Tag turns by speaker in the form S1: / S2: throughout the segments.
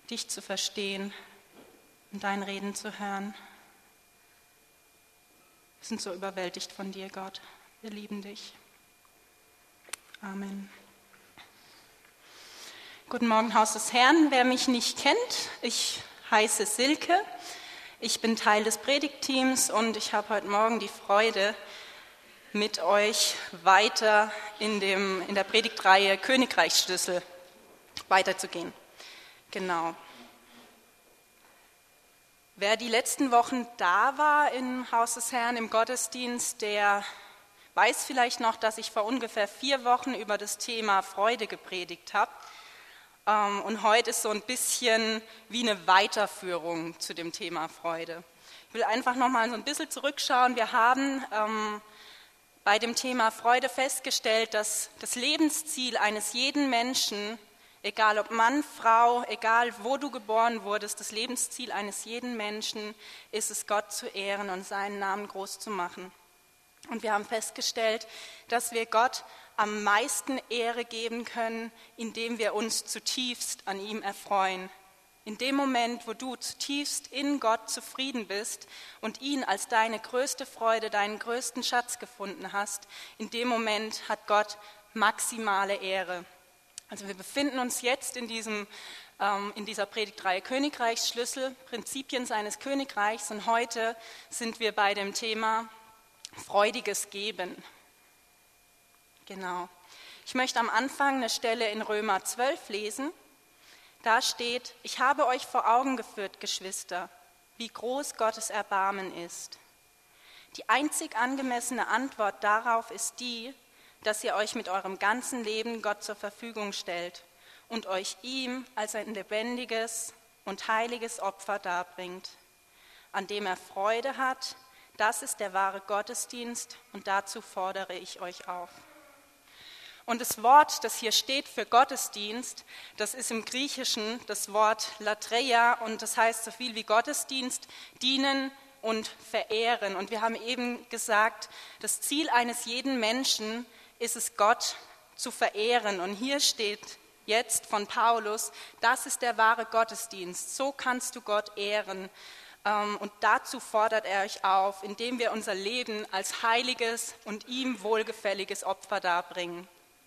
S1: dich zu verstehen und dein Reden zu hören. Wir sind so überwältigt von dir, Gott. Wir lieben dich. Amen. Guten Morgen, Haus des Herrn. Wer mich nicht kennt, ich heiße Silke. Ich bin Teil des Predigtteams und ich habe heute Morgen die Freude, mit euch weiter in der Predigtreihe Königreichsschlüssel weiterzugehen. Genau. Wer die letzten Wochen da war im Haus des Herrn, im Gottesdienst, der weiß vielleicht noch, dass ich vor ungefähr 4 Wochen über das Thema Freude gepredigt habe. Und heute ist so ein bisschen wie eine Weiterführung zu dem Thema Freude. Ich will einfach nochmal so ein bisschen zurückschauen. Wir haben bei dem Thema Freude festgestellt, dass das Lebensziel eines jeden Menschen, egal ob Mann, Frau, egal wo du geboren wurdest, das Lebensziel eines jeden Menschen ist es, Gott zu ehren und seinen Namen groß zu machen. Und wir haben festgestellt, dass wir Gott am meisten Ehre geben können, indem wir uns zutiefst an ihm erfreuen. In dem Moment, wo du zutiefst in Gott zufrieden bist und ihn als deine größte Freude, deinen größten Schatz gefunden hast, in dem Moment hat Gott maximale Ehre. Also wir befinden uns jetzt in dieser Predigtreihe Königreichsschlüssel, Prinzipien seines Königreichs, und heute sind wir bei dem Thema freudiges Geben. Genau. Ich möchte am Anfang eine Stelle in Römer 12 lesen. Da steht: Ich habe euch vor Augen geführt, Geschwister, wie groß Gottes Erbarmen ist. Die einzig angemessene Antwort darauf ist die, dass ihr euch mit eurem ganzen Leben Gott zur Verfügung stellt und euch ihm als ein lebendiges und heiliges Opfer darbringt, an dem er Freude hat. Das ist der wahre Gottesdienst und dazu fordere ich euch auf. Und das Wort, das hier steht für Gottesdienst, das ist im Griechischen das Wort Latreia und das heißt so viel wie Gottesdienst, dienen und verehren. Und wir haben eben gesagt, das Ziel eines jeden Menschen ist es, Gott zu verehren. Und hier steht jetzt von Paulus, das ist der wahre Gottesdienst, so kannst du Gott ehren. Und dazu fordert er euch auf, indem wir unser Leben als heiliges und ihm wohlgefälliges Opfer darbringen.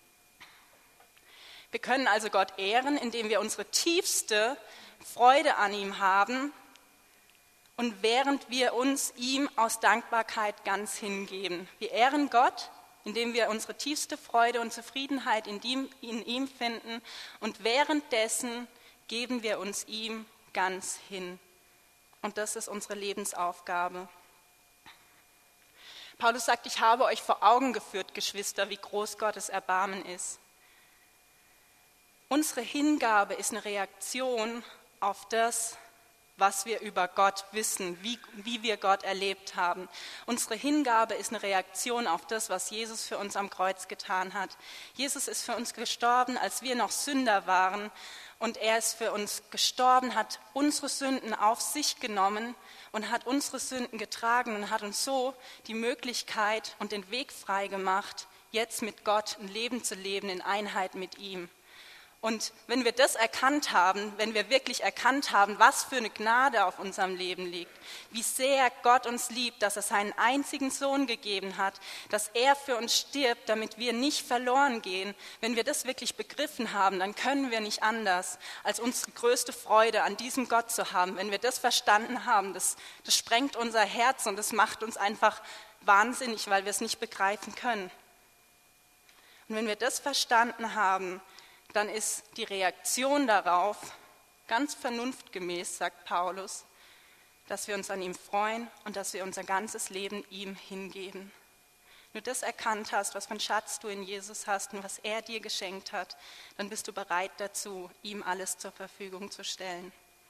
S1: Wir können also Gott ehren, indem wir unsere tiefste Freude an ihm haben und während wir uns ihm aus Dankbarkeit ganz hingeben. Wir ehren Gott, indem wir unsere tiefste Freude und Zufriedenheit in ihm finden und währenddessen geben wir uns ihm ganz hin. Und das ist unsere Lebensaufgabe. Paulus sagt, ich habe euch vor Augen geführt, Geschwister, wie groß Gottes Erbarmen ist. Unsere Hingabe ist eine Reaktion auf das, was wir über Gott wissen, wie wir Gott erlebt haben. Unsere Hingabe ist eine Reaktion auf das, was Jesus für uns am Kreuz getan hat. Jesus ist für uns gestorben, als wir noch Sünder waren. Und er ist für uns gestorben, hat unsere Sünden auf sich genommen und hat unsere Sünden getragen und hat uns so die Möglichkeit und den Weg frei gemacht, jetzt mit Gott ein Leben zu leben in Einheit mit ihm. Und wenn wir das erkannt haben, wenn wir wirklich erkannt haben, was für eine Gnade auf unserem Leben liegt, wie sehr Gott uns liebt, dass er seinen einzigen Sohn gegeben hat, dass er für uns stirbt, damit wir nicht verloren gehen, wenn wir das wirklich begriffen haben, dann können wir nicht anders, als unsere größte Freude an diesem Gott zu haben. Wenn wir das verstanden haben, das sprengt unser Herz und das macht uns einfach wahnsinnig, weil wir es nicht begreifen können. Und wenn wir das verstanden haben, dann ist die Reaktion darauf ganz vernunftgemäß, sagt Paulus, dass wir uns an ihm freuen und dass wir unser ganzes Leben ihm hingeben. Wenn du das erkannt hast, was für einen Schatz du in Jesus hast und was er dir geschenkt hat, dann bist du bereit dazu, ihm alles zur Verfügung zu stellen.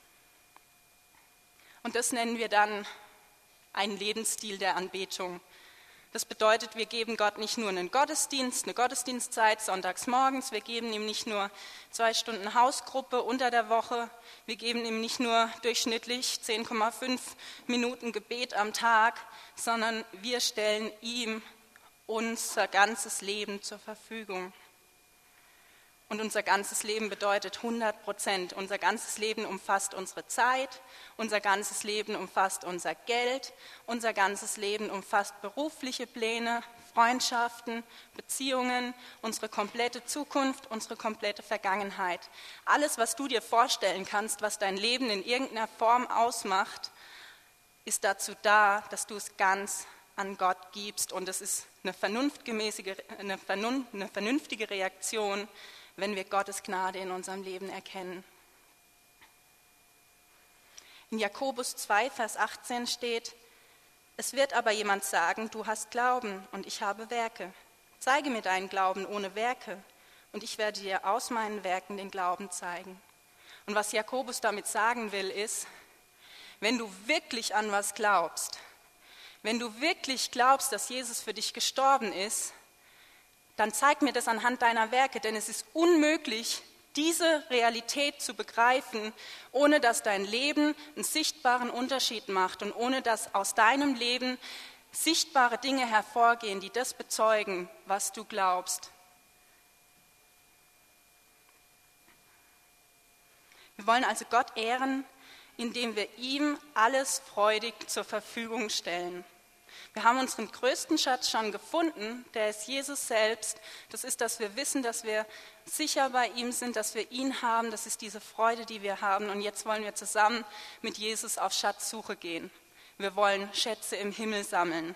S1: Und das nennen wir dann einen Lebensstil der Anbetung. Das bedeutet, wir geben Gott nicht nur einen Gottesdienst, eine Gottesdienstzeit sonntags morgens, wir geben ihm nicht nur 2 Stunden Hausgruppe unter der Woche, wir geben ihm nicht nur durchschnittlich 10,5 Minuten Gebet am Tag, sondern wir stellen ihm unser ganzes Leben zur Verfügung. Und unser ganzes Leben bedeutet 100%. Unser ganzes Leben umfasst unsere Zeit, unser ganzes Leben umfasst unser Geld, unser ganzes Leben umfasst berufliche Pläne, Freundschaften, Beziehungen, unsere komplette Zukunft, unsere komplette Vergangenheit. Alles, was du dir vorstellen kannst, was dein Leben in irgendeiner Form ausmacht, ist dazu da, dass du es ganz an Gott gibst. Und es ist eine vernünftige Reaktion, wenn wir Gottes Gnade in unserem Leben erkennen. In Jakobus 2, Vers 18 steht: Es wird aber jemand sagen, du hast Glauben und ich habe Werke. Zeige mir deinen Glauben ohne Werke und ich werde dir aus meinen Werken den Glauben zeigen. Und was Jakobus damit sagen will, ist, wenn du wirklich an was glaubst, wenn du wirklich glaubst, dass Jesus für dich gestorben ist, dann zeig mir das anhand deiner Werke, denn es ist unmöglich, diese Realität zu begreifen, ohne dass dein Leben einen sichtbaren Unterschied macht und ohne dass aus deinem Leben sichtbare Dinge hervorgehen, die das bezeugen, was du glaubst. Wir wollen also Gott ehren, indem wir ihm alles freudig zur Verfügung stellen. Wir haben unseren größten Schatz schon gefunden, der ist Jesus selbst. Das ist, dass wir wissen, dass wir sicher bei ihm sind, dass wir ihn haben. Das ist diese Freude, die wir haben. Und jetzt wollen wir zusammen mit Jesus auf Schatzsuche gehen. Wir wollen Schätze im Himmel sammeln.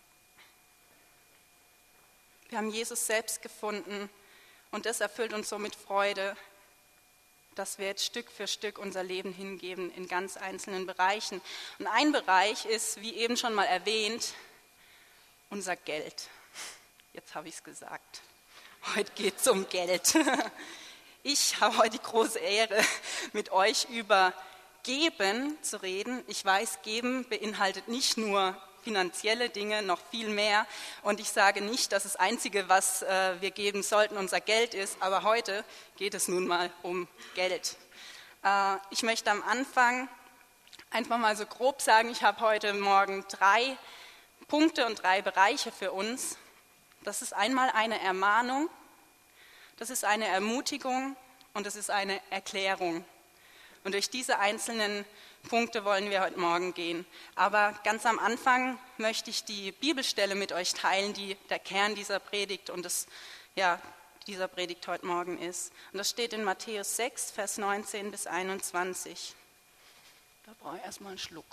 S1: Wir haben Jesus selbst gefunden und das erfüllt uns so mit Freude, dass wir jetzt Stück für Stück unser Leben hingeben in ganz einzelnen Bereichen. Und ein Bereich ist, wie eben schon mal erwähnt, unser Geld. Jetzt habe ich es gesagt. Heute geht es um Geld. Ich habe heute die große Ehre, mit euch über Geben zu reden. Ich weiß, Geben beinhaltet nicht nur finanzielle Dinge, noch viel mehr. Und ich sage nicht, dass das Einzige, was wir geben sollten, unser Geld ist. Aber heute geht es nun mal um Geld. Ich möchte am Anfang einfach mal so grob sagen, ich habe heute Morgen 3 Punkte und 3 Bereiche für uns. Das ist einmal eine Ermahnung, das ist eine Ermutigung und das ist eine Erklärung. Und durch diese einzelnen Punkte wollen wir heute Morgen gehen. Aber ganz am Anfang möchte ich die Bibelstelle mit euch teilen, die der Kern dieser Predigt und dieser Predigt heute Morgen ist. Und das steht in Matthäus 6, Vers 19 bis 21. Da brauche ich erstmal einen Schluck.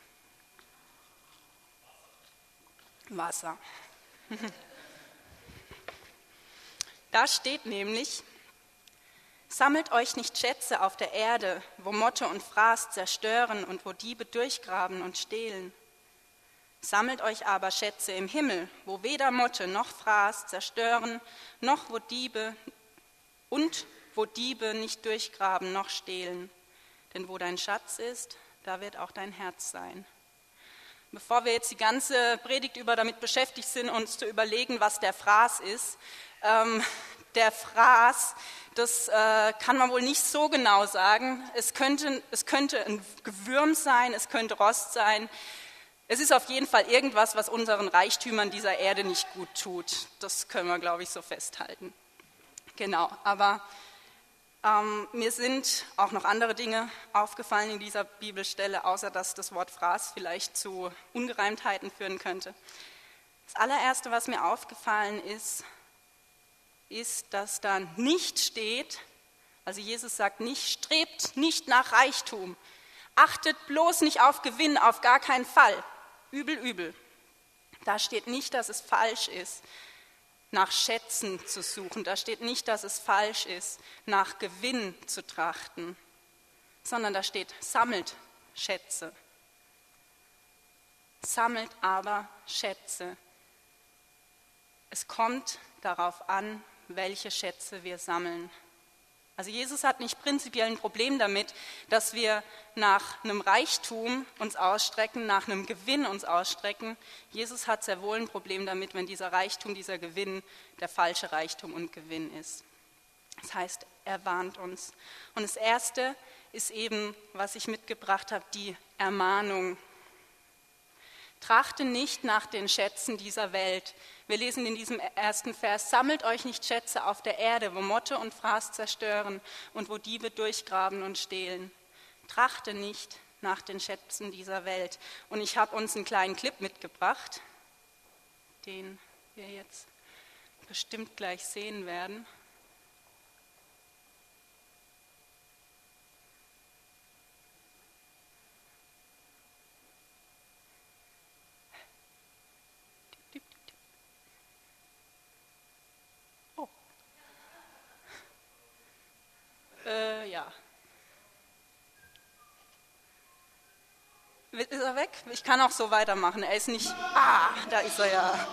S1: Wasser. Da steht nämlich: Sammelt euch nicht Schätze auf der Erde, wo Motte und Fraß zerstören und wo Diebe durchgraben und stehlen. Sammelt euch aber Schätze im Himmel, wo weder Motte noch Fraß zerstören, noch wo Diebe nicht durchgraben noch stehlen. Denn wo dein Schatz ist, da wird auch dein Herz sein. Bevor wir jetzt die ganze Predigt über damit beschäftigt sind, uns zu überlegen, was der Fraß ist, der Fraß, das kann man wohl nicht so genau sagen. Es könnte ein Gewürm sein, es könnte Rost sein. Es ist auf jeden Fall irgendwas, was unseren Reichtümern dieser Erde nicht gut tut. Das können wir, glaube ich, so festhalten. Genau, aber mir sind auch noch andere Dinge aufgefallen in dieser Bibelstelle, außer dass das Wort Fraß vielleicht zu Ungereimtheiten führen könnte. Das allererste, was mir aufgefallen ist, dass da nicht steht, also Jesus sagt nicht, strebt nicht nach Reichtum, achtet bloß nicht auf Gewinn, auf gar keinen Fall, übel, übel. Da steht nicht, dass es falsch ist, nach Schätzen zu suchen. Da steht nicht, dass es falsch ist, nach Gewinn zu trachten, sondern da steht, sammelt Schätze. Sammelt aber Schätze. Es kommt darauf an, welche Schätze wir sammeln. Also Jesus hat nicht prinzipiell ein Problem damit, dass wir nach einem Reichtum uns ausstrecken, nach einem Gewinn uns ausstrecken. Jesus hat sehr wohl ein Problem damit, wenn dieser Reichtum, dieser Gewinn der falsche Reichtum und Gewinn ist. Das heißt, er warnt uns. Und das Erste ist eben, was ich mitgebracht habe, die Ermahnung. Trachte nicht nach den Schätzen dieser Welt. Wir lesen in diesem ersten Vers: Sammelt euch nicht Schätze auf der Erde, wo Motte und Fraß zerstören und wo Diebe durchgraben und stehlen. Trachte nicht nach den Schätzen dieser Welt. Und ich habe uns einen kleinen Clip mitgebracht, den wir jetzt bestimmt gleich sehen werden. Oh. Ja. Ist er weg? Ich kann auch so weitermachen. Er ist nicht... Ah, da ist er ja.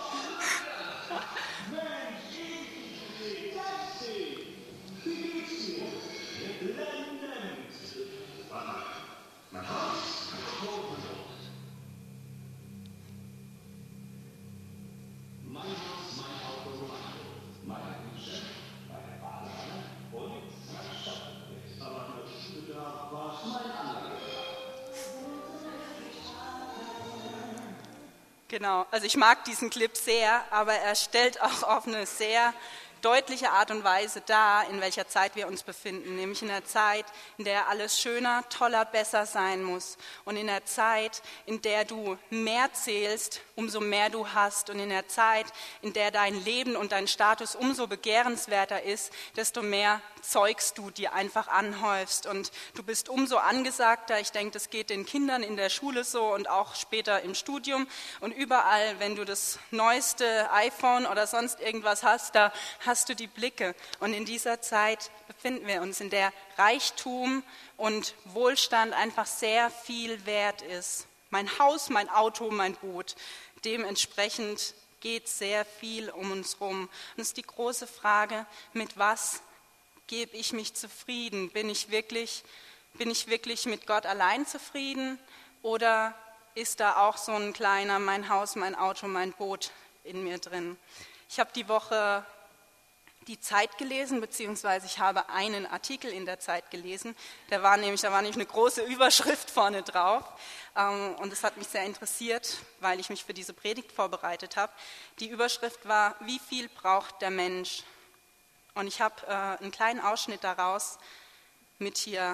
S1: Genau, also ich mag diesen Clip sehr, aber er stellt auch auf eine sehr deutliche Art und Weise dar, in welcher Zeit wir uns befinden, nämlich in der Zeit, in der alles schöner, toller, besser sein muss und in der Zeit, in der du mehr zählst, umso mehr du hast und in der Zeit, in der dein Leben und dein Status umso begehrenswerter ist, desto mehr Zeugs du dir einfach anhäufst und du bist umso angesagter. Ich denke, das geht den Kindern in der Schule so und auch später im Studium und überall, wenn du das neueste iPhone oder sonst irgendwas hast, da hast du die Blicke. Und in dieser Zeit befinden wir uns, in der Reichtum und Wohlstand einfach sehr viel wert ist. Mein Haus, mein Auto, mein Boot. Dementsprechend geht sehr viel um uns rum. Und es ist die große Frage, mit was gebe ich mich zufrieden? Bin ich wirklich mit Gott allein zufrieden oder ist da auch so ein kleiner mein Haus, mein Auto, mein Boot in mir drin? Ich habe die Woche die Zeit gelesen, beziehungsweise ich habe einen Artikel in der Zeit gelesen, da war nämlich eine große Überschrift vorne drauf und es hat mich sehr interessiert, weil ich mich für diese Predigt vorbereitet habe. Die Überschrift war: Wie viel braucht der Mensch? Und ich habe einen kleinen Ausschnitt daraus hier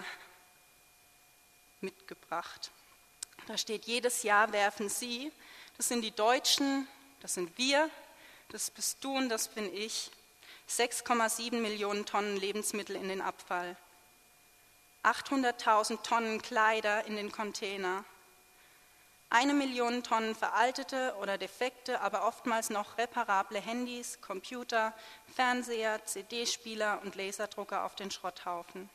S1: mitgebracht. Da steht: Jedes Jahr werfen Sie, das sind die Deutschen, das sind wir, das bist du und das bin ich, 6,7 Millionen Tonnen Lebensmittel in den Abfall, 800.000 Tonnen Kleider in den Container, 1 Million Tonnen veraltete oder defekte, aber oftmals noch reparable Handys, Computer, Fernseher, CD-Spieler und Laserdrucker auf den Schrotthaufen.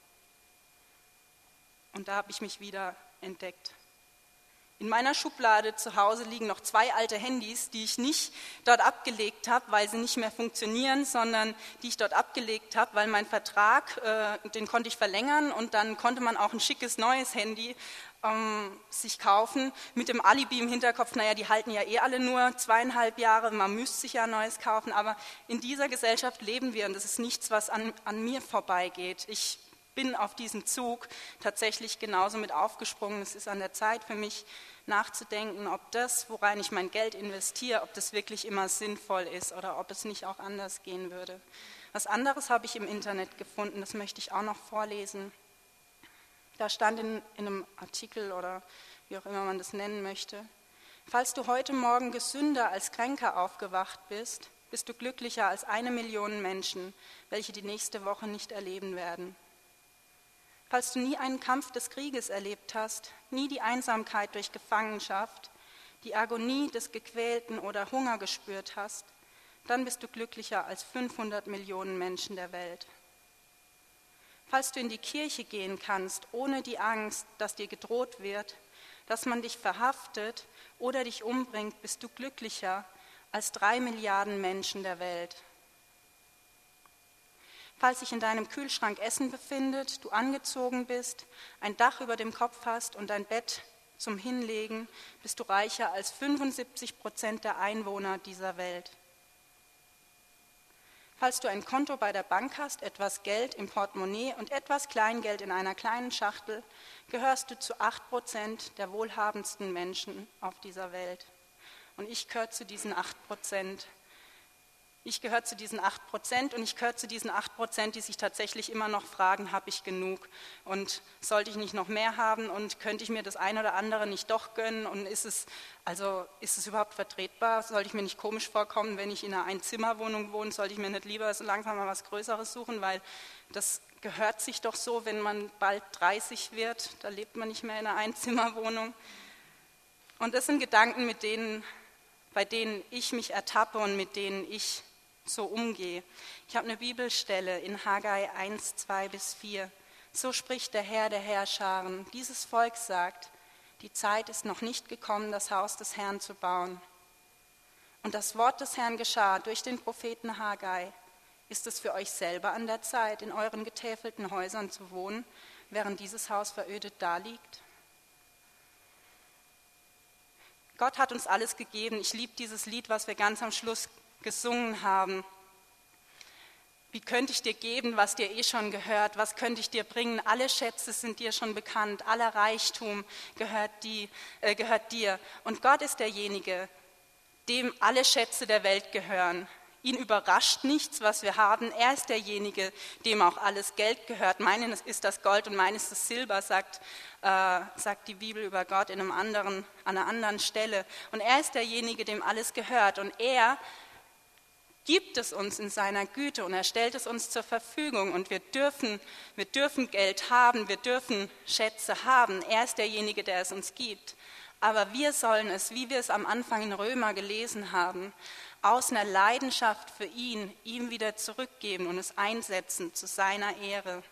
S1: Und da habe ich mich wieder entdeckt. In meiner Schublade zu Hause liegen noch 2 alte Handys, die ich nicht dort abgelegt habe, weil sie nicht mehr funktionieren, sondern die ich dort abgelegt habe, weil mein Vertrag, den konnte ich verlängern und dann konnte man auch ein schickes neues Handy sich kaufen, mit dem Alibi im Hinterkopf, naja, die halten ja alle nur 2,5 Jahre, man müsste sich ja ein neues kaufen, aber in dieser Gesellschaft leben wir und das ist nichts, was an mir vorbeigeht. Ich bin auf diesen Zug tatsächlich genauso mit aufgesprungen. Es ist an der Zeit für mich nachzudenken, ob das, worein ich mein Geld investiere, ob das wirklich immer sinnvoll ist oder ob es nicht auch anders gehen würde. Was anderes habe ich im Internet gefunden, das möchte ich auch noch vorlesen. Da stand in einem Artikel oder wie auch immer man das nennen möchte: Falls du heute Morgen gesünder als kränker aufgewacht bist, bist du glücklicher als 1 Million Menschen, welche die nächste Woche nicht erleben werden. Falls du nie einen Kampf des Krieges erlebt hast, nie die Einsamkeit durch Gefangenschaft, die Agonie des Gequälten oder Hunger gespürt hast, dann bist du glücklicher als 500 Millionen Menschen der Welt. Falls du in die Kirche gehen kannst, ohne die Angst, dass dir gedroht wird, dass man dich verhaftet oder dich umbringt, bist du glücklicher als 3 Milliarden Menschen der Welt. Falls sich in deinem Kühlschrank Essen befindet, du angezogen bist, ein Dach über dem Kopf hast und ein Bett zum Hinlegen, bist du reicher als 75% der Einwohner dieser Welt. Falls du ein Konto bei der Bank hast, etwas Geld im Portemonnaie und etwas Kleingeld in einer kleinen Schachtel, gehörst du zu 8% der wohlhabendsten Menschen auf dieser Welt. Und ich gehöre zu diesen 8%. Ich gehöre zu diesen 8% und ich gehöre zu diesen 8%, die sich tatsächlich immer noch fragen, habe ich genug und sollte ich nicht noch mehr haben und könnte ich mir das eine oder andere nicht doch gönnen und ist es überhaupt vertretbar? Sollte ich mir nicht komisch vorkommen, wenn ich in einer Einzimmerwohnung wohne? Sollte ich mir nicht lieber so langsam mal was Größeres suchen, weil das gehört sich doch so, wenn man bald 30 wird, da lebt man nicht mehr in einer Einzimmerwohnung. Und das sind Gedanken, bei denen ich mich ertappe und mit denen ich so umgehe. Ich habe eine Bibelstelle in Haggai 1, 2-4. So spricht der Herr der Heerscharen. Dieses Volk sagt, die Zeit ist noch nicht gekommen, das Haus des Herrn zu bauen. Und das Wort des Herrn geschah durch den Propheten Haggai. Ist es für euch selber an der Zeit, in euren getäfelten Häusern zu wohnen, während dieses Haus verödet daliegt? Gott hat uns alles gegeben. Ich liebe dieses Lied, was wir ganz am Schluss gesungen haben. Wie könnte ich dir geben, was dir eh schon gehört? Was könnte ich dir bringen? Alle Schätze sind dir schon bekannt. Aller Reichtum gehört dir. Und Gott ist derjenige, dem alle Schätze der Welt gehören. Ihn überrascht nichts, was wir haben. Er ist derjenige, dem auch alles Geld gehört. Meines ist das Gold und meines das Silber, sagt die Bibel über Gott an einer anderen Stelle. Und er ist derjenige, dem alles gehört. Und er gibt es uns in seiner Güte und er stellt es uns zur Verfügung. Und wir dürfen Geld haben, wir dürfen Schätze haben. Er ist derjenige, der es uns gibt. Aber wir sollen es, wie wir es am Anfang in Römer gelesen haben, aus einer Leidenschaft für ihn, ihm wieder zurückgeben und es einsetzen zu seiner Ehre.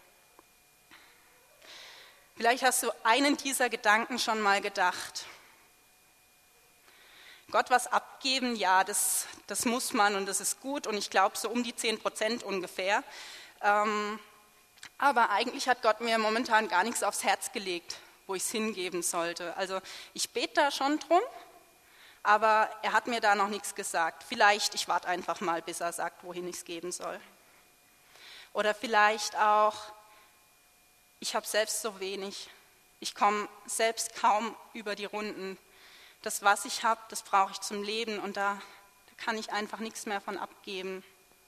S1: Vielleicht hast du einen dieser Gedanken schon mal gedacht. Gott was abgeben, ja, das muss man und das ist gut und ich glaube so um die 10% ungefähr. Aber eigentlich hat Gott mir momentan gar nichts aufs Herz gelegt, wo ich es hingeben sollte. Also ich bete da schon drum, aber er hat mir da noch nichts gesagt. Vielleicht, ich warte einfach mal, bis er sagt, wohin ich es geben soll. Oder vielleicht auch, ich habe selbst so wenig, ich komme selbst kaum über die Runden. Das, was ich habe, das brauche ich zum Leben und da kann ich einfach nichts mehr von abgeben.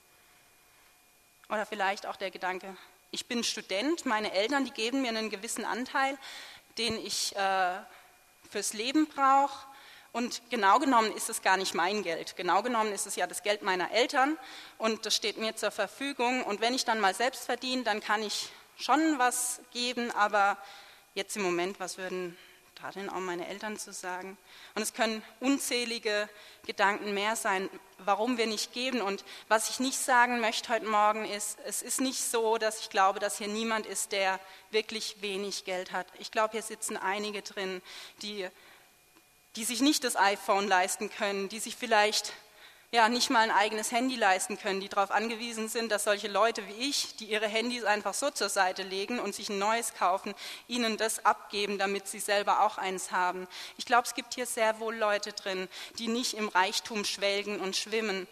S1: Oder vielleicht auch der Gedanke, ich bin Student, meine Eltern, die geben mir einen gewissen Anteil, den ich fürs Leben brauche. Und genau genommen ist es gar nicht mein Geld. Genau genommen ist es ja das Geld meiner Eltern und das steht mir zur Verfügung. Und wenn ich dann mal selbst verdiene, dann kann ich schon was geben, aber jetzt im Moment, was würden da denn auch meine Eltern zu sagen? Und es können unzählige Gedanken mehr sein, warum wir nicht geben. Und was ich nicht sagen möchte heute Morgen ist, es ist nicht so, dass ich glaube, dass hier niemand ist, der wirklich wenig Geld hat. Ich glaube, hier sitzen einige drin, die sich nicht das iPhone leisten können, die sich vielleicht nicht mal ein eigenes Handy leisten können, die darauf angewiesen sind, dass solche Leute wie ich, die ihre Handys einfach so zur Seite legen und sich ein neues kaufen, ihnen das abgeben, damit sie selber auch eins haben. Ich glaube, es gibt hier sehr wohl Leute drin, die nicht im Reichtum schwelgen und schwimmen.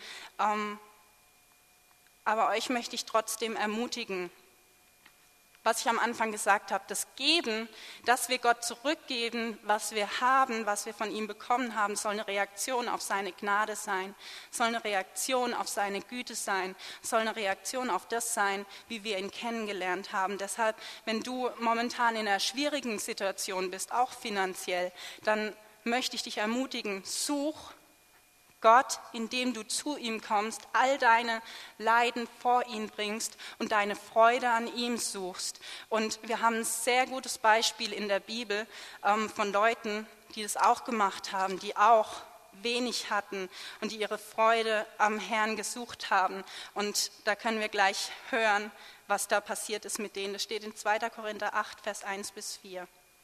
S1: Aber euch möchte ich trotzdem ermutigen, was ich am Anfang gesagt habe, das Geben, dass wir Gott zurückgeben, was wir haben, was wir von ihm bekommen haben, soll eine Reaktion auf seine Gnade sein, soll eine Reaktion auf seine Güte sein, soll eine Reaktion auf das sein, wie wir ihn kennengelernt haben. Deshalb, wenn du momentan in einer schwierigen Situation bist, auch finanziell, dann möchte ich dich ermutigen, such Gott, indem du zu ihm kommst, all deine Leiden vor ihn bringst und deine Freude an ihm suchst. Und wir haben ein sehr gutes Beispiel in der Bibel von Leuten, die das auch gemacht haben, die auch wenig hatten und die ihre Freude am Herrn gesucht haben. Und da können wir gleich hören, was da passiert ist mit denen. Das steht in 2. Korinther 8, Vers 1-4.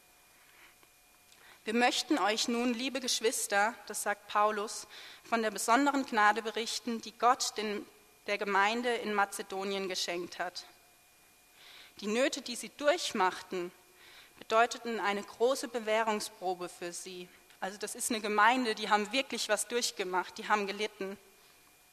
S1: Wir möchten euch nun, liebe Geschwister, das sagt Paulus, von der besonderen Gnade berichten, die Gott der Gemeinde in Mazedonien geschenkt hat. Die Nöte, die sie durchmachten, bedeuteten eine große Bewährungsprobe für sie. Also das ist eine Gemeinde, die haben wirklich was durchgemacht, die haben gelitten.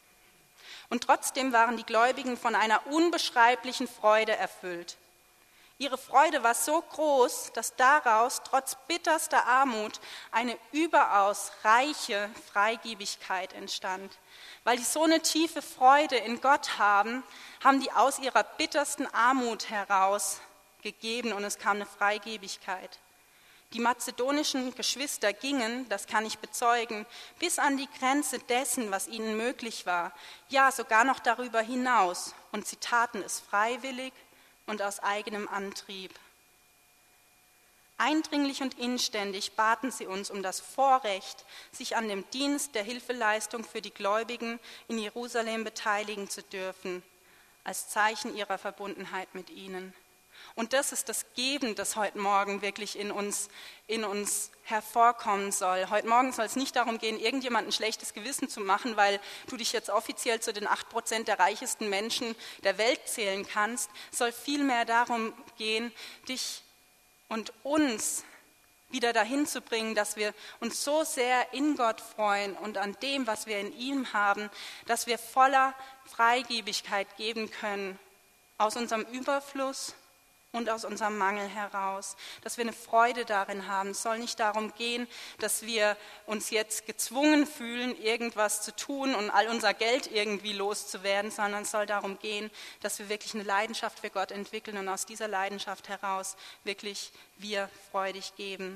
S1: Und trotzdem waren die Gläubigen von einer unbeschreiblichen Freude erfüllt. Ihre Freude war so groß, dass daraus trotz bitterster Armut eine überaus reiche Freigebigkeit entstand. Weil die so eine tiefe Freude in Gott haben, haben die aus ihrer bittersten Armut heraus gegeben und es kam eine Freigebigkeit. Die mazedonischen Geschwister gingen, das kann ich bezeugen, bis an die Grenze dessen, was ihnen möglich war, ja sogar noch darüber hinaus. Und sie taten es freiwillig und aus eigenem Antrieb. Eindringlich und inständig baten sie uns um das Vorrecht, sich an dem Dienst der Hilfeleistung für die Gläubigen in Jerusalem beteiligen zu dürfen, als Zeichen ihrer Verbundenheit mit ihnen. Und das ist das Geben, das heute Morgen wirklich in uns hervorkommen soll. Heute Morgen soll es nicht darum gehen, irgendjemandem ein schlechtes Gewissen zu machen, weil du dich jetzt offiziell zu den 8% der reichesten Menschen der Welt zählen kannst. Es soll vielmehr darum gehen, dich und uns wieder dahin zu bringen, dass wir uns so sehr in Gott freuen und an dem, was wir in ihm haben, dass wir voller Freigebigkeit geben können, aus unserem Überfluss und aus unserem Mangel heraus, dass wir eine Freude darin haben. Es soll nicht darum gehen, dass wir uns jetzt gezwungen fühlen, irgendwas zu tun und all unser Geld irgendwie loszuwerden, sondern es soll darum gehen, dass wir wirklich eine Leidenschaft für Gott entwickeln und aus dieser Leidenschaft heraus wirklich wir freudig geben.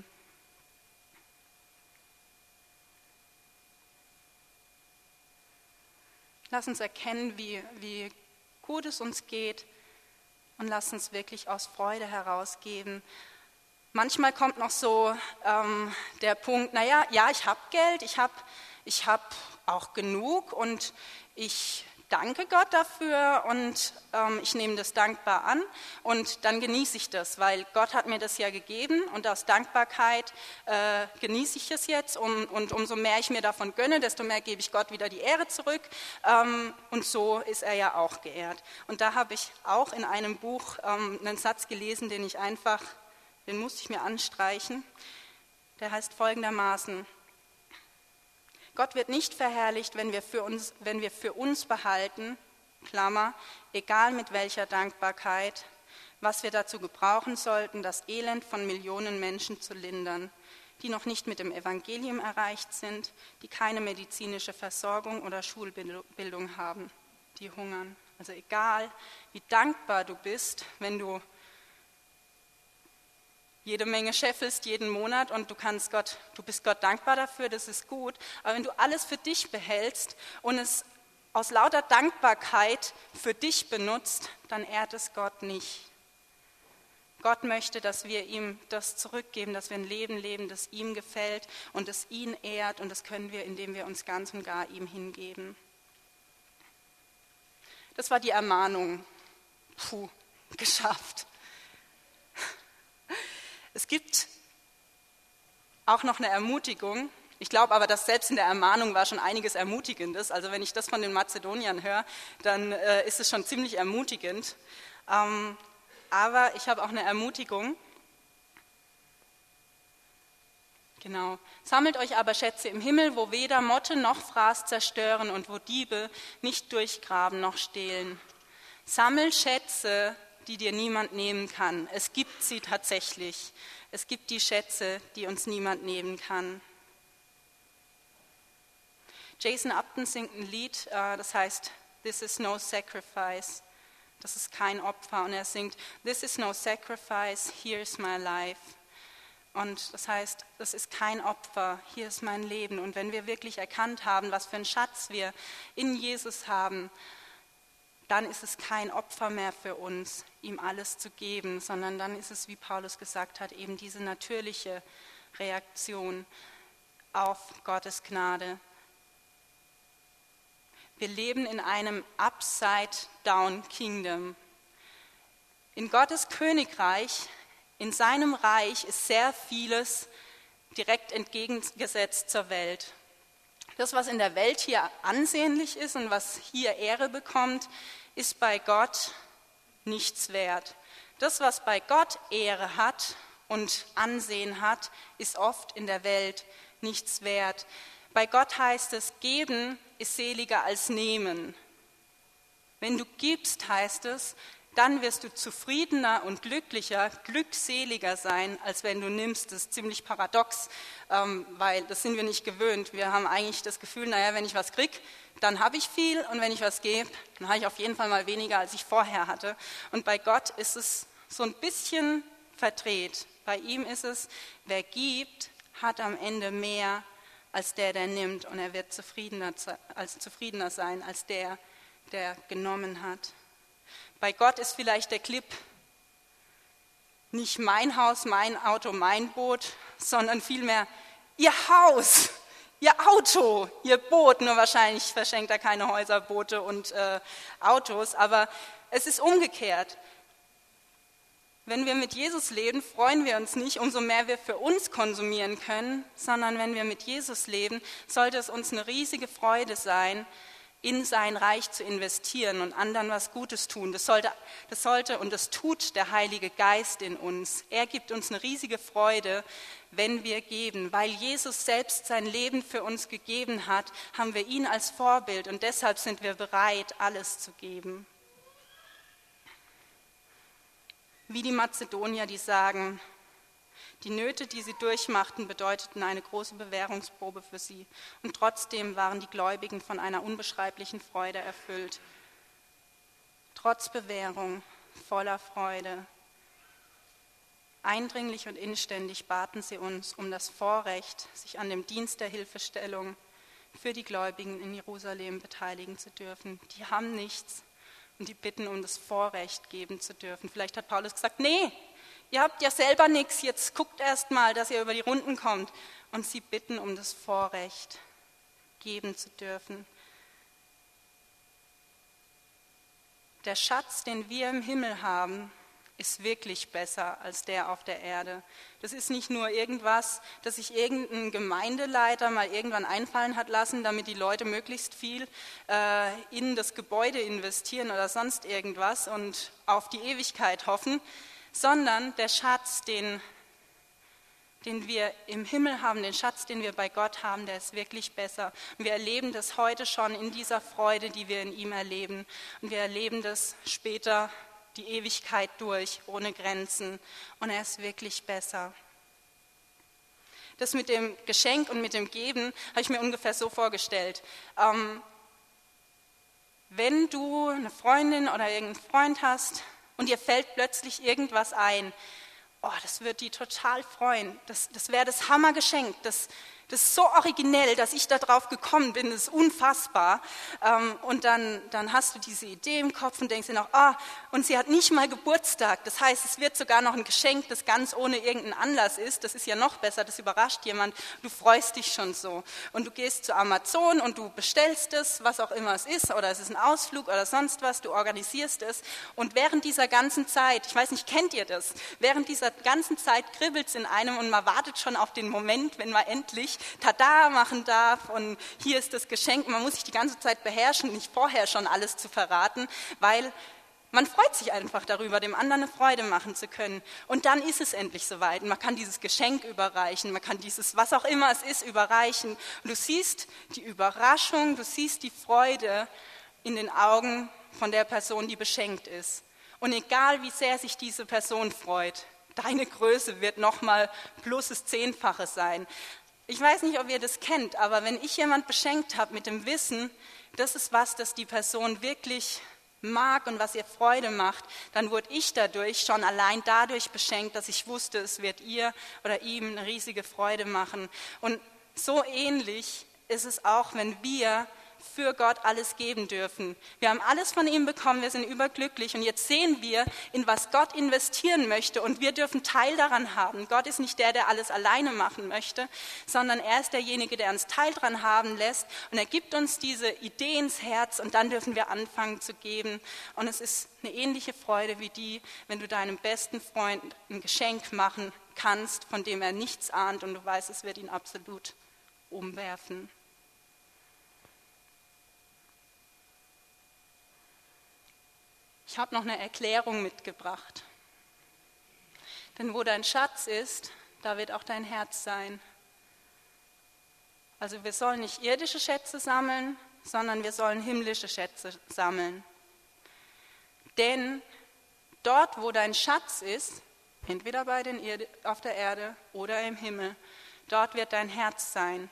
S1: Lass uns erkennen, wie gut es uns geht, und lass uns wirklich aus Freude herausgeben. Manchmal kommt noch so der Punkt, ja, ich habe Geld, ich hab auch genug und ich danke Gott dafür und ich nehme das dankbar an und dann genieße ich das, weil Gott hat mir das ja gegeben und aus Dankbarkeit genieße ich es jetzt und umso mehr ich mir davon gönne, desto mehr gebe ich Gott wieder die Ehre zurück und so ist er ja auch geehrt. Und da habe ich auch in einem Buch einen Satz gelesen, den musste ich mir anstreichen, der heißt folgendermaßen: Gott wird nicht verherrlicht, wenn wir für uns behalten, Klammer, egal mit welcher Dankbarkeit, was wir dazu gebrauchen sollten, das Elend von Millionen Menschen zu lindern, die noch nicht mit dem Evangelium erreicht sind, die keine medizinische Versorgung oder Schulbildung haben, die hungern. Also egal, wie dankbar du bist, wenn du jede Menge scheffelst jeden Monat und du bist Gott dankbar dafür, das ist gut. Aber wenn du alles für dich behältst und es aus lauter Dankbarkeit für dich benutzt, dann ehrt es Gott nicht. Gott möchte, dass wir ihm das zurückgeben, dass wir ein Leben leben, das ihm gefällt und das ihn ehrt, und das können wir, indem wir uns ganz und gar ihm hingeben. Das war die Ermahnung. Geschafft. Es gibt auch noch eine Ermutigung. Ich glaube aber, dass selbst in der Ermahnung war schon einiges Ermutigendes. Also wenn ich das von den Mazedoniern höre, dann ist es schon ziemlich ermutigend. Aber ich habe auch eine Ermutigung. Genau. Sammelt euch aber Schätze im Himmel, wo weder Motte noch Fraß zerstören und wo Diebe nicht durchgraben noch stehlen. Sammel Schätze, die dir niemand nehmen kann. Es gibt sie tatsächlich. Es gibt die Schätze, die uns niemand nehmen kann. Jason Upton singt ein Lied, das heißt This is no sacrifice. Das ist kein Opfer. Und er singt This is no sacrifice, here's my life. Und das heißt, das ist kein Opfer, hier ist mein Leben. Und wenn wir wirklich erkannt haben, was für einen Schatz wir in Jesus haben, dann ist es kein Opfer mehr für uns, ihm alles zu geben, sondern dann ist es, wie Paulus gesagt hat, eben diese natürliche Reaktion auf Gottes Gnade. Wir leben in einem Upside-Down-Kingdom. In Gottes Königreich, in seinem Reich ist sehr vieles direkt entgegengesetzt zur Welt. Das, was in der Welt hier ansehnlich ist und was hier Ehre bekommt, ist bei Gott nichts wert. Das, was bei Gott Ehre hat und Ansehen hat, ist oft in der Welt nichts wert. Bei Gott heißt es, geben ist seliger als nehmen. Wenn du gibst, heißt es, dann wirst du zufriedener und glücklicher, glückseliger sein, als wenn du nimmst. Das ist ziemlich paradox, weil das sind wir nicht gewöhnt. Wir haben eigentlich das Gefühl, naja, wenn ich was kriege, dann habe ich viel und wenn ich was gebe, dann habe ich auf jeden Fall mal weniger, als ich vorher hatte. Und bei Gott ist es so ein bisschen verdreht. Bei ihm ist es, wer gibt, hat am Ende mehr als der nimmt, und er wird zufriedener sein als der genommen hat. Bei Gott ist vielleicht der Clip nicht mein Haus, mein Auto, mein Boot, sondern vielmehr ihr Haus, ihr Auto, ihr Boot. Nur wahrscheinlich verschenkt er keine Häuser, Boote und Autos, aber es ist umgekehrt. Wenn wir mit Jesus leben, freuen wir uns nicht, umso mehr wir für uns konsumieren können, sondern wenn wir mit Jesus leben, sollte es uns eine riesige Freude sein, in sein Reich zu investieren und anderen was Gutes tun. Das sollte und das tut der Heilige Geist in uns. Er gibt uns eine riesige Freude, wenn wir geben. Weil Jesus selbst sein Leben für uns gegeben hat, haben wir ihn als Vorbild und deshalb sind wir bereit, alles zu geben. Wie die Mazedonier, die sagen, die Nöte, die sie durchmachten, bedeuteten eine große Bewährungsprobe für sie. Und trotzdem waren die Gläubigen von einer unbeschreiblichen Freude erfüllt. Trotz Bewährung, voller Freude. Eindringlich und inständig baten sie uns um das Vorrecht, sich an dem Dienst der Hilfestellung für die Gläubigen in Jerusalem beteiligen zu dürfen. Die haben nichts. Und die bitten um das Vorrecht geben zu dürfen. Vielleicht hat Paulus gesagt, nee, ihr habt ja selber nichts, jetzt guckt erst mal, dass ihr über die Runden kommt. Und sie bitten um das Vorrecht geben zu dürfen. Der Schatz, den wir im Himmel haben, ist wirklich besser als der auf der Erde. Das ist nicht nur irgendwas, das sich irgendein Gemeindeleiter mal irgendwann einfallen hat lassen, damit die Leute möglichst viel in das Gebäude investieren oder sonst irgendwas und auf die Ewigkeit hoffen, sondern der Schatz, den wir im Himmel haben, den Schatz, den wir bei Gott haben, der ist wirklich besser. Und wir erleben das heute schon in dieser Freude, die wir in ihm erleben. Und wir erleben das später die Ewigkeit durch, ohne Grenzen. Und er ist wirklich besser. Das mit dem Geschenk und mit dem Geben habe ich mir ungefähr so vorgestellt. Wenn du eine Freundin oder irgendeinen Freund hast und dir fällt plötzlich irgendwas ein, das wird die total freuen. Das wäre das Hammergeschenk. Das ist so originell, dass ich da drauf gekommen bin, das ist unfassbar. Und dann hast du diese Idee im Kopf und denkst dir noch, und sie hat nicht mal Geburtstag. Das heißt, es wird sogar noch ein Geschenk, das ganz ohne irgendeinen Anlass ist. Das ist ja noch besser, das überrascht jemand. Du freust dich schon so. Und du gehst zu Amazon und du bestellst es, was auch immer es ist, oder es ist ein Ausflug oder sonst was, du organisierst es. Und während dieser ganzen Zeit, ich weiß nicht, kennt ihr das? Während dieser ganzen Zeit kribbelt es in einem und man wartet schon auf den Moment, wenn man endlich Tada machen darf und hier ist das Geschenk. Man muss sich die ganze Zeit beherrschen, nicht vorher schon alles zu verraten, weil man freut sich einfach darüber, dem anderen eine Freude machen zu können. Und dann ist es endlich soweit. Und man kann dieses Geschenk überreichen, man kann dieses, was auch immer es ist, überreichen. Und du siehst die Überraschung, du siehst die Freude in den Augen von der Person, die beschenkt ist. Und egal, wie sehr sich diese Person freut, deine Größe wird nochmal plus das 10-fache sein. Ich weiß nicht, ob ihr das kennt, aber wenn ich jemand beschenkt habe mit dem Wissen, das ist was, das die Person wirklich mag und was ihr Freude macht, dann wurde ich dadurch schon allein dadurch beschenkt, dass ich wusste, es wird ihr oder ihm eine riesige Freude machen. Und so ähnlich ist es auch, wenn wir für Gott alles geben dürfen. Wir haben alles von ihm bekommen, wir sind überglücklich und jetzt sehen wir, in was Gott investieren möchte und wir dürfen Teil daran haben. Gott ist nicht der alles alleine machen möchte, sondern er ist derjenige, der uns Teil daran haben lässt und er gibt uns diese Idee ins Herz und dann dürfen wir anfangen zu geben. Und es ist eine ähnliche Freude wie die, wenn du deinem besten Freund ein Geschenk machen kannst, von dem er nichts ahnt und du weißt, es wird ihn absolut umwerfen. Ich habe noch eine Erklärung mitgebracht. Denn wo dein Schatz ist, da wird auch dein Herz sein. Also wir sollen nicht irdische Schätze sammeln, sondern wir sollen himmlische Schätze sammeln. Denn dort, wo dein Schatz ist, entweder auf der Erde oder im Himmel, dort wird dein Herz sein.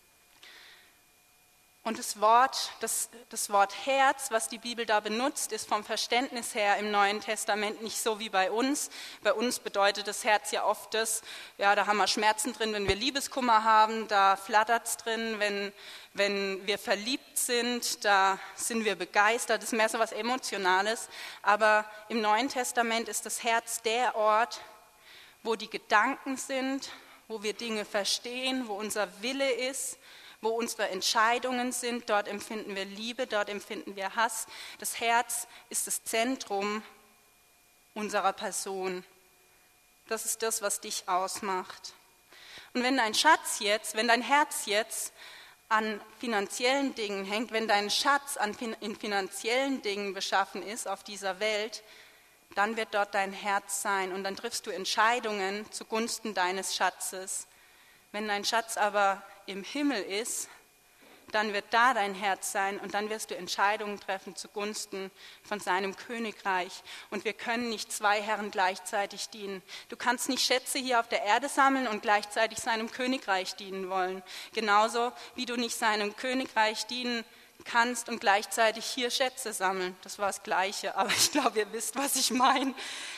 S1: Und das Wort Herz, was die Bibel da benutzt, ist vom Verständnis her im Neuen Testament nicht so wie bei uns. Bei uns bedeutet das Herz ja oft da haben wir Schmerzen drin, wenn wir Liebeskummer haben, da flattert es drin, wenn wir verliebt sind, da sind wir begeistert, das ist mehr so was Emotionales. Aber im Neuen Testament ist das Herz der Ort, wo die Gedanken sind, wo wir Dinge verstehen, wo unser Wille ist, wo unsere Entscheidungen sind, dort empfinden wir Liebe, dort empfinden wir Hass. Das Herz ist das Zentrum unserer Person. Das ist das, was dich ausmacht. Und wenn dein Herz jetzt an finanziellen Dingen hängt, wenn dein Schatz in finanziellen Dingen beschaffen ist auf dieser Welt, dann wird dort dein Herz sein und dann triffst du Entscheidungen zugunsten deines Schatzes. Wenn dein Schatz aber im Himmel ist, dann wird da dein Herz sein und dann wirst du Entscheidungen treffen zugunsten von seinem Königreich. Und wir können nicht zwei Herren gleichzeitig dienen. Du kannst nicht Schätze hier auf der Erde sammeln und gleichzeitig seinem Königreich dienen wollen. Genauso wie du nicht seinem Königreich dienen kannst und gleichzeitig hier Schätze sammeln. Das war das Gleiche, aber ich glaube, ihr wisst, was ich meine.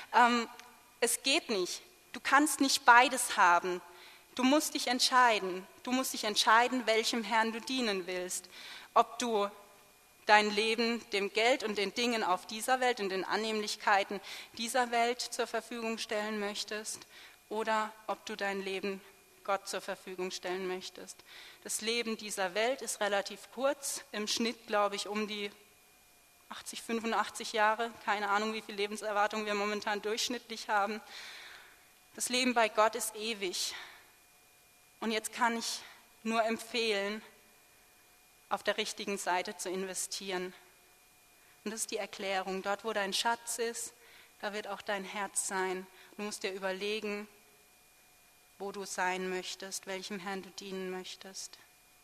S1: Es geht nicht. Du kannst nicht beides haben. Du musst dich entscheiden. Du musst dich entscheiden, welchem Herrn du dienen willst. Ob du dein Leben dem Geld und den Dingen auf dieser Welt und den Annehmlichkeiten dieser Welt zur Verfügung stellen möchtest oder ob du dein Leben Gott zur Verfügung stellen möchtest. Das Leben dieser Welt ist relativ kurz, im Schnitt glaube ich um die 80, 85 Jahre, keine Ahnung, wie viel Lebenserwartung wir momentan durchschnittlich haben. Das Leben bei Gott ist ewig. Und jetzt kann ich nur empfehlen, auf der richtigen Seite zu investieren. Und das ist die Erklärung. Dort, wo dein Schatz ist, da wird auch dein Herz sein. Du musst dir überlegen, wo du sein möchtest, welchem Herrn du dienen möchtest.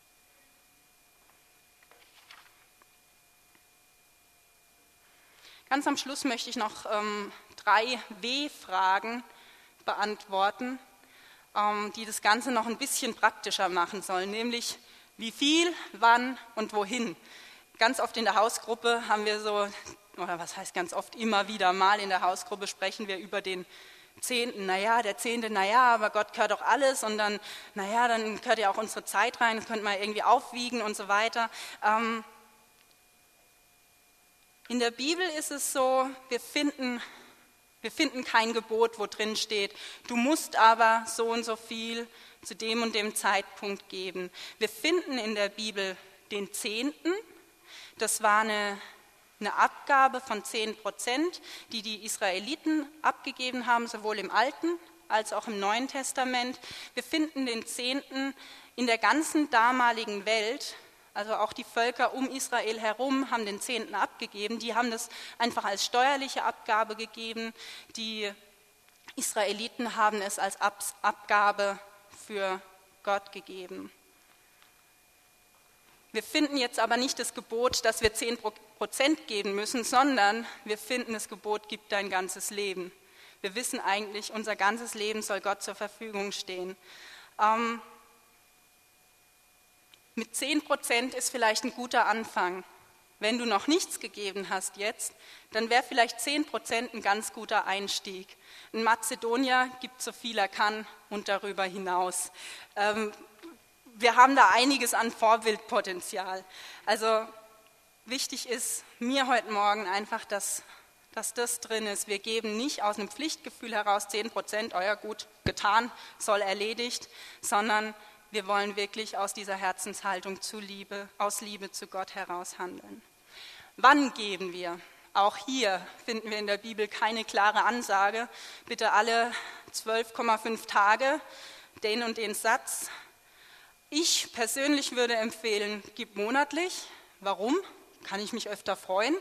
S1: Ganz am Schluss möchte ich noch 3 W-Fragen beantworten, die das Ganze noch ein bisschen praktischer machen sollen, nämlich wie viel, wann und wohin. Ganz oft in der Hausgruppe haben wir so, oder was heißt ganz oft, immer wieder mal in der Hausgruppe sprechen wir über den 10., der 10., aber Gott gehört doch alles und dann, dann gehört ja auch unsere Zeit rein, das könnte man irgendwie aufwiegen und so weiter. In der Bibel ist es so, wir finden kein Gebot, wo drin steht, du musst aber so und so viel zu dem und dem Zeitpunkt geben. Wir finden in der Bibel den 10., das war eine Abgabe von 10%, die die Israeliten abgegeben haben, sowohl im Alten als auch im Neuen Testament. Wir finden den 10. in der ganzen damaligen Welt, also auch die Völker um Israel herum haben den 10. abgegeben. Die haben das einfach als steuerliche Abgabe gegeben. Die Israeliten haben es als Abgabe für Gott gegeben. Wir finden jetzt aber nicht das Gebot, dass wir 10% geben müssen, sondern wir finden das Gebot, gib dein ganzes Leben. Wir wissen eigentlich, unser ganzes Leben soll Gott zur Verfügung stehen. Mit 10% ist vielleicht ein guter Anfang. Wenn du noch nichts gegeben hast jetzt, dann wäre vielleicht 10% ein ganz guter Einstieg. Ein Mazedonier gibt so viel er kann und darüber hinaus. Wir haben da einiges an Vorbildpotenzial. Also wichtig ist mir heute Morgen einfach, dass das drin ist. Wir geben nicht aus einem Pflichtgefühl heraus 10%, ja gut, getan, soll erledigt, sondern wir wollen wirklich aus dieser Herzenshaltung aus Liebe zu Gott heraus handeln. Wann geben wir? Auch hier finden wir in der Bibel keine klare Ansage. Bitte alle 12,5 Tage den und den Satz. Ich persönlich würde empfehlen, gib monatlich. Warum? Kann ich mich öfter freuen.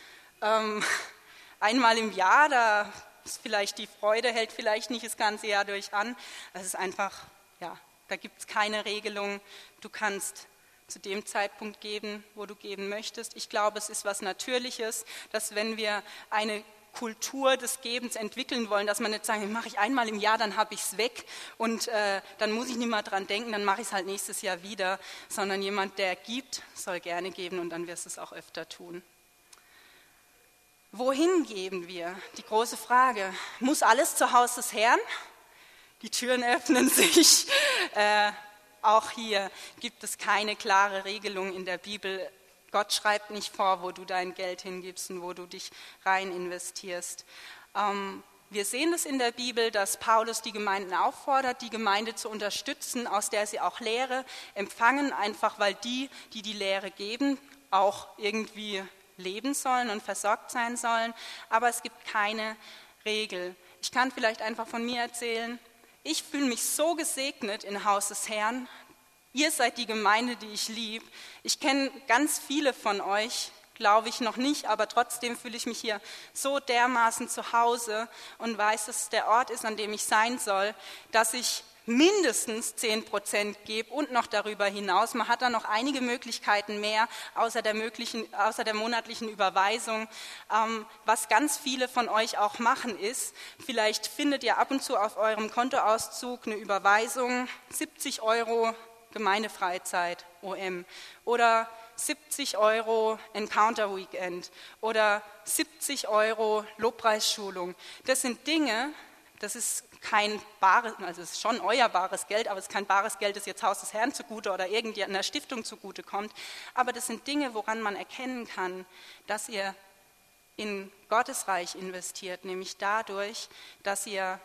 S1: Einmal im Jahr, da ist vielleicht die Freude, hält vielleicht nicht das ganze Jahr durch an. Das ist einfach, da gibt es keine Regelung. Du kannst zu dem Zeitpunkt geben, wo du geben möchtest. Ich glaube, es ist was Natürliches, dass wenn wir eine Kultur des Gebens entwickeln wollen, dass man nicht sagt, mache ich einmal im Jahr, dann habe ich es weg und dann muss ich nicht mehr dran denken, dann mache ich es halt nächstes Jahr wieder, sondern jemand, der gibt, soll gerne geben und dann wirst du es auch öfter tun. Wohin geben wir? Die große Frage. Muss alles zu Haus des Herrn? Die Türen öffnen sich. Auch hier gibt es keine klare Regelung in der Bibel. Gott schreibt nicht vor, wo du dein Geld hingibst und wo du dich rein investierst. Wir sehen es in der Bibel, dass Paulus die Gemeinden auffordert, die Gemeinde zu unterstützen, aus der sie auch Lehre empfangen, einfach weil die Lehre geben, auch irgendwie leben sollen und versorgt sein sollen. Aber es gibt keine Regel. Ich kann vielleicht einfach von mir erzählen, ich fühle mich so gesegnet im Haus des Herrn. Ihr seid die Gemeinde, die ich liebe. Ich kenne ganz viele von euch, glaube ich noch nicht, aber trotzdem fühle ich mich hier so dermaßen zu Hause und weiß, dass es der Ort ist, an dem ich sein soll, dass ich mindestens 10% gebe und noch darüber hinaus. Man hat da noch einige Möglichkeiten mehr, außer der monatlichen Überweisung. Was ganz viele von euch auch machen ist, vielleicht findet ihr ab und zu auf eurem Kontoauszug eine Überweisung, 70 € Gemeindefreizeit, OM, oder 70 € Encounter Weekend oder 70 € Lobpreisschulung. Das sind Dinge, das ist kein bares, also es ist schon euer bares Geld, aber es ist kein bares Geld, das jetzt Haus des Herrn zugute oder irgendeiner Stiftung zugute kommt. Aber das sind Dinge, woran man erkennen kann, dass ihr in Gottes Reich investiert, nämlich dadurch, dass ihr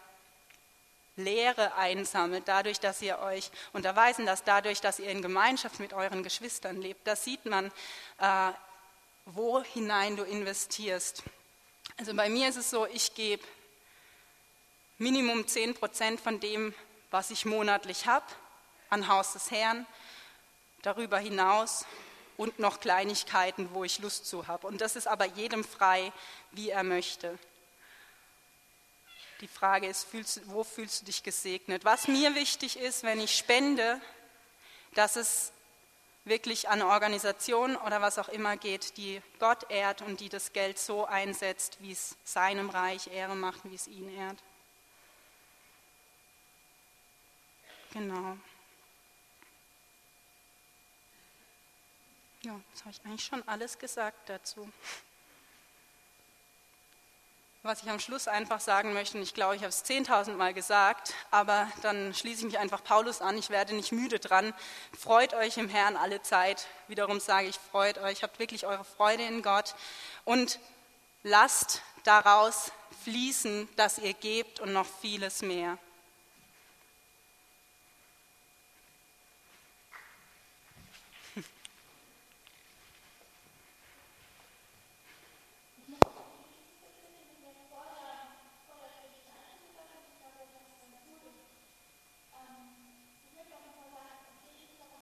S1: Lehre einsammelt, dadurch, dass ihr euch unterweisen lasst, dadurch, dass ihr in Gemeinschaft mit euren Geschwistern lebt. Da sieht man, wo hinein du investierst. Also bei mir ist es so, ich gebe Minimum 10% von dem, was ich monatlich habe, an Haus des Herrn, darüber hinaus und noch Kleinigkeiten, wo ich Lust zu habe. Und das ist aber jedem frei, wie er möchte. Die Frage ist, wo fühlst du dich gesegnet? Was mir wichtig ist, wenn ich spende, dass es wirklich an Organisationen oder was auch immer geht, die Gott ehrt und die das Geld so einsetzt, wie es seinem Reich Ehre macht, wie es ihn ehrt. Genau. Ja, jetzt habe ich eigentlich schon alles gesagt dazu. Was ich am Schluss einfach sagen möchte, und ich glaube, ich habe es 10.000 Mal gesagt, aber dann schließe ich mich einfach Paulus an, ich werde nicht müde dran. Freut euch im Herrn alle Zeit. Wiederum sage ich, freut euch, habt wirklich eure Freude in Gott und lasst daraus fließen, dass ihr gebt und noch vieles mehr.